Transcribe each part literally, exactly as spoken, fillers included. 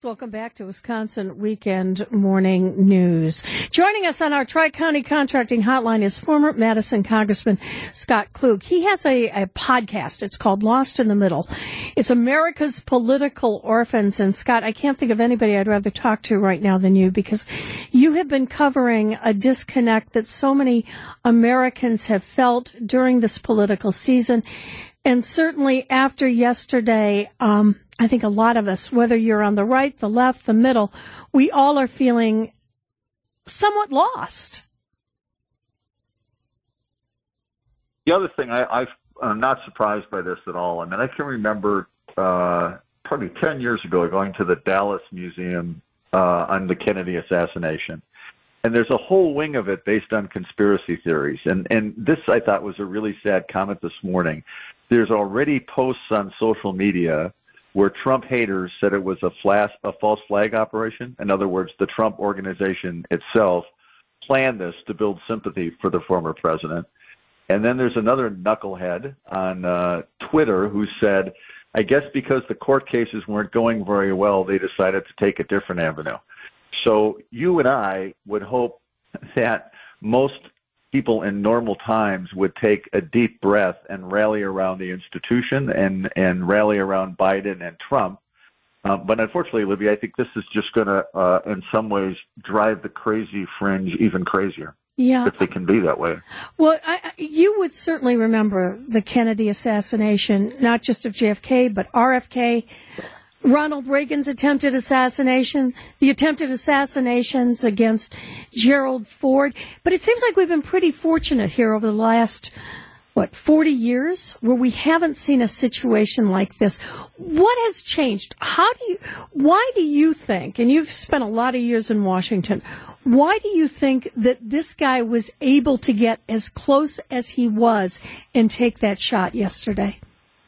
Welcome back to Wisconsin Weekend Morning News. Joining us on our Tri-County Contracting Hotline is former Madison Congressman Scott Klug. He has a, a podcast. It's called Lost in the Middle. It's America's Political Orphans. And Scott, I can't think of anybody I'd rather talk to right now than you, because you have been covering a disconnect that so many Americans have felt during this political season. And certainly after yesterday, um, I think a lot of us, whether you're on the right, the left, the middle, we all are feeling somewhat lost. The other thing, I, I, I'm not surprised by this at all. I mean, I can remember uh, probably ten years ago going to the Dallas Museum uh, on the Kennedy assassination. And there's a whole wing of it based on conspiracy theories. And, and this, I thought, was a really sad comment this morning. There's already posts on social media where Trump haters said it was a, flash, a false flag operation. In other words, the Trump organization itself planned this to build sympathy for the former president. And then there's another knucklehead on uh, Twitter who said, I guess because the court cases weren't going very well, they decided to take a different avenue. So you and I would hope that most people in normal times would take a deep breath and rally around the institution and, and rally around Biden and Trump. Uh, but unfortunately, Libby, I think this is just going to, uh, in some ways, drive the crazy fringe even crazier. Yeah. If they can be that way. Well, I, you would certainly remember the Kennedy assassination, not just of J F K, but R F K, Ronald Reagan's attempted assassination, the attempted assassinations against Gerald Ford. But it seems like we've been pretty fortunate here over the last, what, forty years, where we haven't seen a situation like this. What has changed? How do you, why do you think, and you've spent a lot of years in Washington, why do you think that this guy was able to get as close as he was and take that shot yesterday?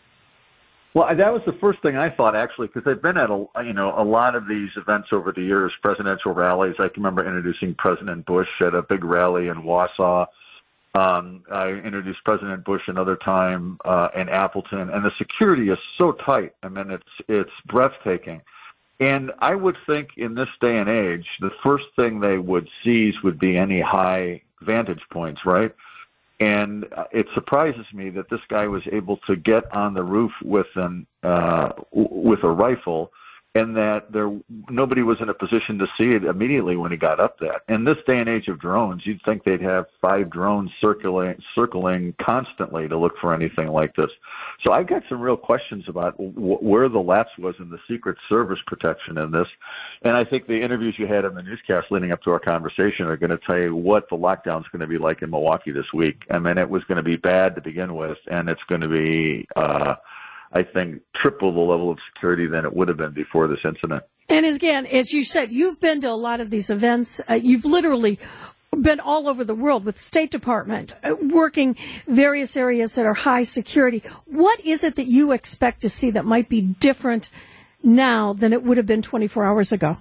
Well, that was the first thing I thought, actually, because I've been at a, you know, a lot of these events over the years, presidential rallies. I can remember introducing President Bush at a big rally in Wausau. Um, I introduced President Bush another time uh, in Appleton, and the security is so tight. I mean, it's it's breathtaking. And I would think in this day and age, the first thing they would seize would be any high vantage points, right? And it surprises me that this guy was able to get on the roof with an uh, with a rifle, and that there nobody was in a position to see it immediately when he got up there. In this day and age of drones, you'd think they'd have five drones circling circling constantly to look for anything like this. So I've got some real questions about w- where the lapse was in the Secret Service protection in this. And I think the interviews you had in the newscast leading up to our conversation are going to tell you what the lockdown is going to be like in Milwaukee this week. I mean, it was going to be bad to begin with, and it's going to be, uh, I think, triple the level of security than it would have been before this incident. And again, as you said, you've been to a lot of these events. Uh, you've literally been all over the world with State Department, uh, working various areas that are high security. What is it that you expect to see that might be different now than it would have been twenty-four hours ago?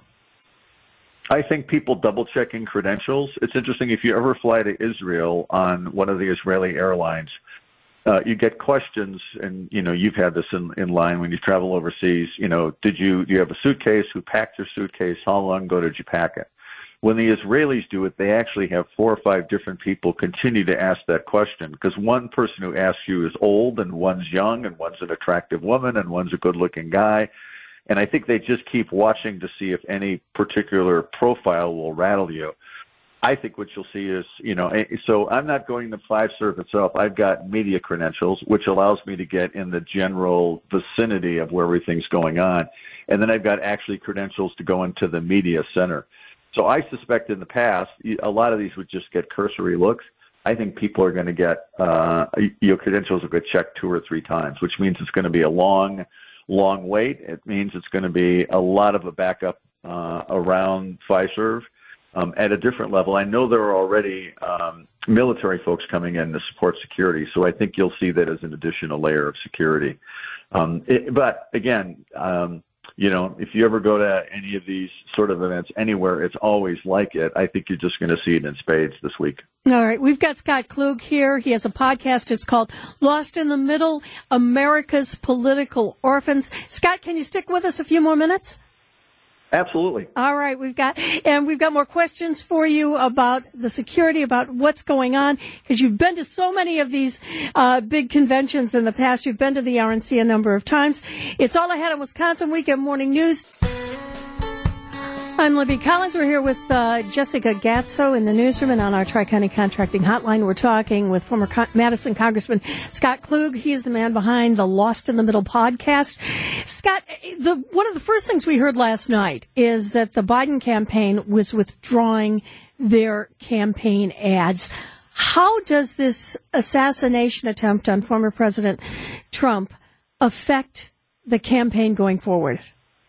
I think people double-checking credentials. It's interesting, if you ever fly to Israel on one of the Israeli airlines, uh, you get questions, and, you know, you've had this in, in line when you travel overseas. You know, did you, do you have a suitcase? Who packed your suitcase? How long ago did you pack it? When the Israelis do it, they actually have four or five different people continue to ask that question, because one person who asks you is old, and one's young, and one's an attractive woman, and one's a good-looking guy. And I think they just keep watching to see if any particular profile will rattle you. I think what you'll see is, you know, so I'm not going to Fiserv itself. I've got media credentials, which allows me to get in the general vicinity of where everything's going on. And then I've got actually credentials to go into the media center. So I suspect in the past, a lot of these would just get cursory looks. I think people are going to get, uh, your credentials will get checked two or three times, which means it's going to be a long, long wait. It means it's going to be a lot of a backup uh, around Fiserv um, at a different level. I know there are already um, military folks coming in to support security, so I think you'll see that as an additional layer of security. Um, it, but again, um, you know, if you ever go to any of these sort of events anywhere, it's always like it. I think you're just going to see it in spades this week. All right. We've got Scott Klug here. He has a podcast. It's called Lost in the Middle, America's Political Orphans. Scott, can you stick with us a few more minutes? Absolutely. All right, we've got and we've got more questions for you about the security, about what's going on, because you've been to so many of these uh, big conventions in the past. You've been to the R N C a number of times. It's all ahead on Wisconsin Weekend Morning News. I'm Libby Collins. We're here with uh, Jessica Gatso in the newsroom, and on our Tri-County Contracting Hotline, we're talking with former Con- Madison Congressman Scott Klug. He's the man behind the Lost in the Middle podcast. Scott, the, one of the first things we heard last night is that the Biden campaign was withdrawing their campaign ads. How does this assassination attempt on former President Trump affect the campaign going forward?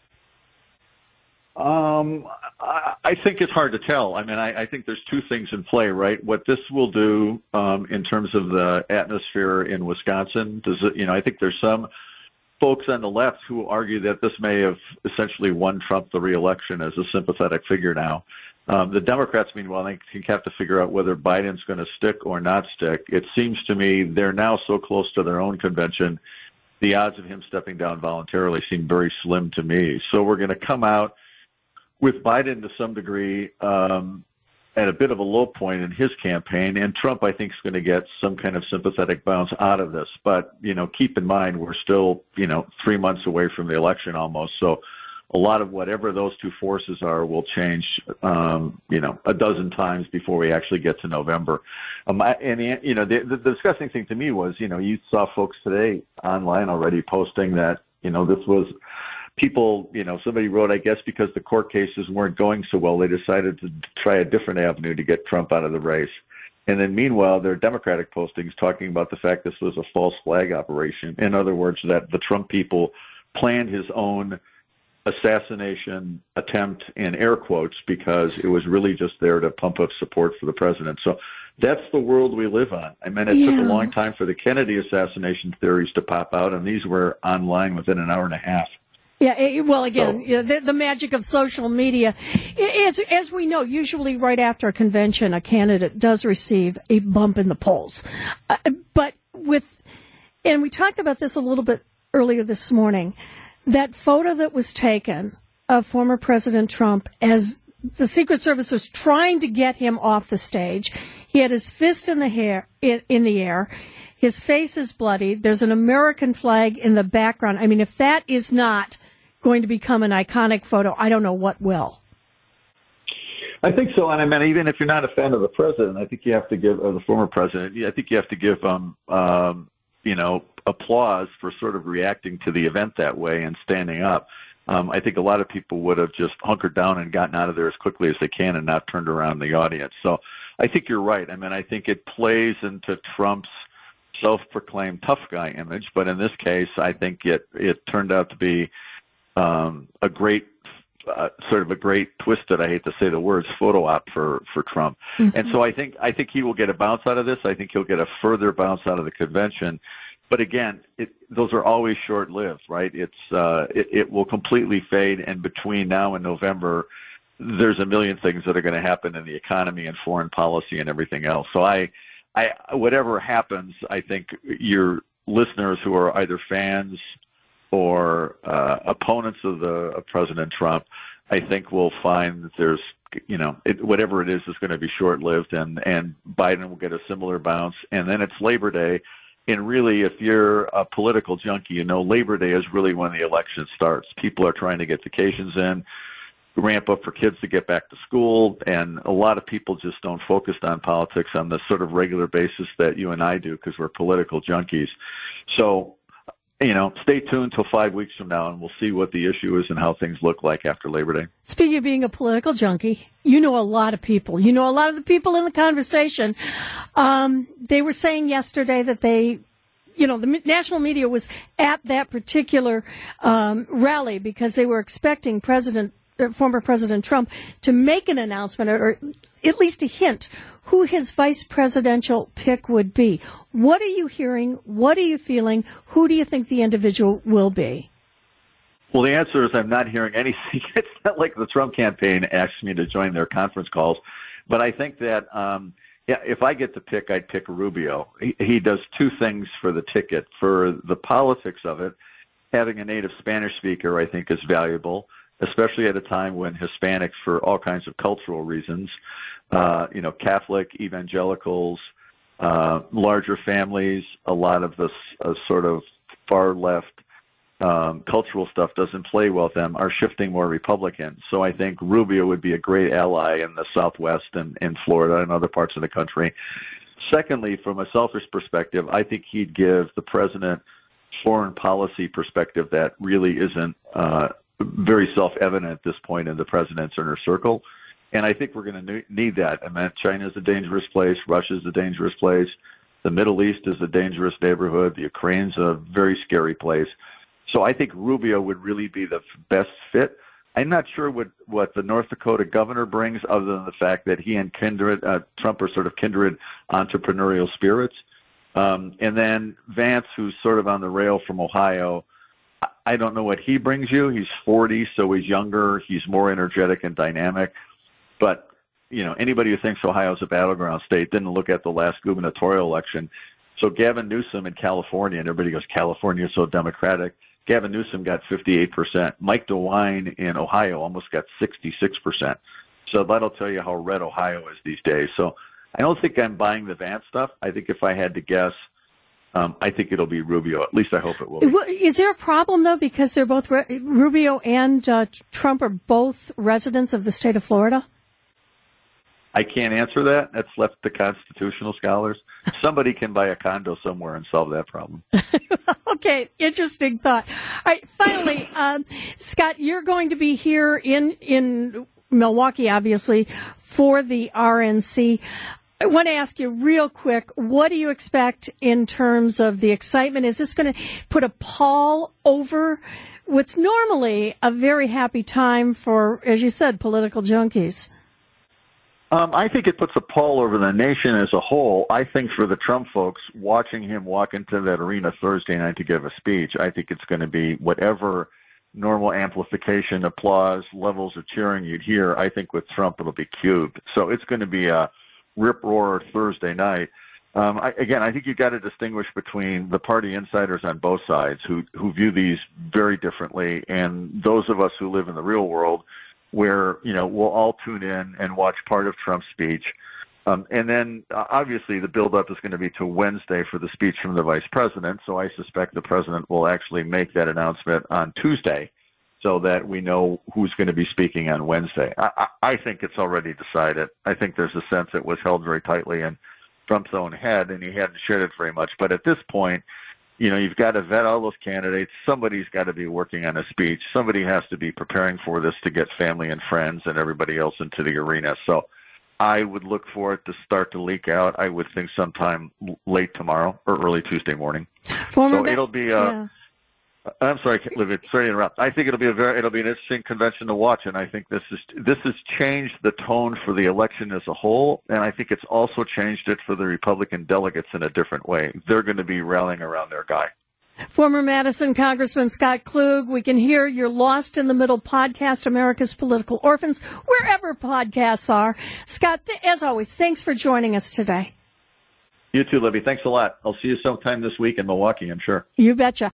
Um, I, I think it's hard to tell. I mean, I, I think there's two things in play, right? What this will do um, in terms of the atmosphere in Wisconsin, does it, you know, I think there's some folks on the left who argue that this may have essentially won Trump the reelection as a sympathetic figure now. Um, the Democrats, meanwhile, I think have to figure out whether Biden's going to stick or not stick. It seems to me they're now so close to their own convention, the odds of him stepping down voluntarily seem very slim to me. So we're going to come out with Biden to some degree um, at a bit of a low point in his campaign, and Trump, I think, is going to get some kind of sympathetic bounce out of this. But, you know, keep in mind, we're still, you know, three months away from the election almost. So a lot of whatever those two forces are will change, um, you know, a dozen times before we actually get to November. Um, I, and, you know, the, the disgusting thing to me was, you know, you saw folks today online already posting that, you know, this was people, you know, somebody wrote, I guess because the court cases weren't going so well, they decided to try a different avenue to get Trump out of the race. And then meanwhile, there are Democratic postings talking about the fact this was a false flag operation. In other words, that the Trump people planned his own assassination attempt in air quotes because it was really just there to pump up support for the president. So that's the world we live on. I mean, it yeah. took a long time for the Kennedy assassination theories to pop out, and these were online within an hour and a half. Yeah, it, well, again, so, you know, the, the magic of social media. As, as we know, usually right after a convention, a candidate does receive a bump in the polls. Uh, but with, and we talked about this a little bit earlier this morning, that photo that was taken of former President Trump as the Secret Service was trying to get him off the stage. He had his fist in the hair, in, in the air. His face is bloody. There's an American flag in the background. I mean, if that is not going to become an iconic photo, I don't know what will. I think so, and I mean, even if you're not a fan of the president, I think you have to give, or the former president, I think you have to give, um, um, you know, applause for sort of reacting to the event that way and standing up. Um, I think a lot of people would have just hunkered down and gotten out of there as quickly as they can and not turned around the audience. So I think you're right. I mean, I think it plays into Trump's self-proclaimed tough guy image, but in this case, I think it, it turned out to be Um, a great, uh, sort of a great twisted, I hate to say the words, photo op for, for Trump. Mm-hmm. And so I think, I think he will get a bounce out of this. I think he'll get a further bounce out of the convention. But again, it, those are always short-lived, right? It's, uh, it, it will completely fade. And between now and November, there's a million things that are going to happen in the economy and foreign policy and everything else. So I, I, whatever happens, I think your listeners who are either fans or uh, opponents of the of President Trump, I think will find that there's, you know, it, whatever it is is going to be short-lived, and, and Biden will get a similar bounce. And then it's Labor Day, and really, if you're a political junkie, you know, Labor Day is really when the election starts. People are trying to get vacations in, ramp up for kids to get back to school, and a lot of people just don't focus on politics on the sort of regular basis that you and I do because we're political junkies. So, you know, stay tuned till five weeks from now, and we'll see what the issue is and how things look like after Labor Day. Speaking of being a political junkie, you know a lot of people. You know a lot of the people in the conversation. Um, they were saying yesterday that they, you know, the national media was at that particular um, rally because they were expecting President, uh, former President Trump to make an announcement or, or at least a hint who his vice presidential pick would be. What are you hearing? What are you feeling? Who do you think the individual will be? Well, the answer is I'm not hearing anything. It's not like the Trump campaign asked me to join their conference calls. But I think that um, yeah, if I get to pick, I'd pick Rubio. He, he does two things for the ticket. For the politics of it, having a native Spanish speaker, I think, is valuable. especially at a time when Hispanics, for all kinds of cultural reasons, uh, you know, Catholic, evangelicals, uh, larger families, a lot of this uh, sort of far left um, cultural stuff doesn't play well with them, are shifting more Republican. So I think Rubio would be a great ally in the Southwest and in Florida and other parts of the country. Secondly, from a selfish perspective, I think he'd give the president foreign policy perspective that really isn't uh, very self-evident at this point in the president's inner circle. And I think we're going to need that. I mean, China's a dangerous place. Russia's a dangerous place. The Middle East is a dangerous neighborhood. The Ukraine's a very scary place. So I think Rubio would really be the best fit. I'm not sure what, what the North Dakota governor brings, other than the fact that he and kindred, uh, Trump are sort of kindred entrepreneurial spirits. Um, and then Vance, who's sort of on the rail from Ohio, I don't know what he brings you. He's forty, so he's younger. He's more energetic and dynamic. But, you know, anybody who thinks Ohio's a battleground state didn't look at the last gubernatorial election. So Gavin Newsom in California, and everybody goes, California is so Democratic. Gavin Newsom got fifty-eight percent. Mike DeWine in Ohio almost got sixty-six percent. So that'll tell you how red Ohio is these days. So I don't think I'm buying the Vance stuff. I think if I had to guess, um, I think it'll be Rubio. At least I hope it will be. Is there a problem, though, because they're both, Rubio and uh, Trump are both residents of the state of Florida? I can't answer that. That's left to constitutional scholars. Somebody can buy a condo somewhere and solve that problem. Okay, interesting thought. All right, finally, um, Scott, you're going to be here in in Milwaukee, obviously, for the R N C. I want to ask you real quick, what do you expect in terms of the excitement? Is this going to put a pall over what's normally a very happy time for, as you said, political junkies? Um, I think it puts a pall over the nation as a whole. I think for the Trump folks, watching him walk into that arena Thursday night to give a speech, I think it's going to be whatever normal amplification, applause, levels of cheering you'd hear. I think with Trump, it'll be cubed. So it's going to be a rip-roar Thursday night. Um, I, again, I think you've got to distinguish between the party insiders on both sides who, who view these very differently and those of us who live in the real world, where, you know, we'll all tune in and watch part of Trump's speech. Um, and then, uh, obviously, the buildup is going to be to Wednesday for the speech from the vice president. So I suspect the president will actually make that announcement on Tuesday so that we know who's going to be speaking on Wednesday. I, I, I think it's already decided. I think there's a sense it was held very tightly in Trump's own head, and he hadn't shared it very much. But at this point, you know, you've got to vet all those candidates. Somebody's got to be working on a speech. Somebody has to be preparing for this to get family and friends and everybody else into the arena. So I would look for it to start to leak out. I would think sometime late tomorrow or early Tuesday morning. Former so it'll be. Uh, yeah. I'm sorry, Olivia. Sorry to interrupt. I think it'll be a very, it'll be an interesting convention to watch, and I think this is this has changed the tone for the election as a whole, and I think it's also changed it for the Republican delegates in a different way. They're going to be rallying around their guy. Former Madison Congressman Scott Klug, we can hear your Lost in the Middle podcast, America's Political Orphans, wherever podcasts are. Scott, th- as always, thanks for joining us today. You too, Libby. Thanks a lot. I'll see you sometime this week in Milwaukee, I'm sure. You betcha.